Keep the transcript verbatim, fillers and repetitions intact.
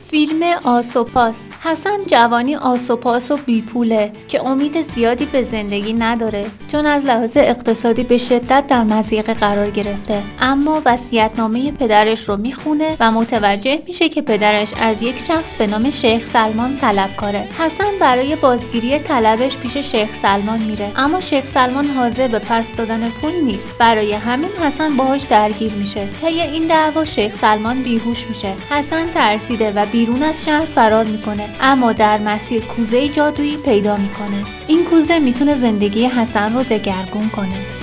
فیلم آسوپاس. حسن جوانی آسوپاس و بیپوله که امید زیادی به زندگی نداره، چون از لحاظ اقتصادی به شدت در مضیقه قرار گرفته. اما وصیت‌نامه پدرش رو میخونه و متوجه میشه که پدرش از یک شخص به نام شیخ سلمان طلبکاره. حسن برای بازگیری طلبش پیش شیخ سلمان میره، اما شیخ سلمان حاضر به پس دادن پول نیست. برای همین حسن باهاش درگیر میشه. طی این دعوا شیخ سلمان بیهوش میشه. حسن ترسیده و بیرون از شهر فرار میکنه، اما در مسیر کوزه جادویی پیدا میکنه. این کوزه میتونه زندگی حسن رو دگرگون کنه.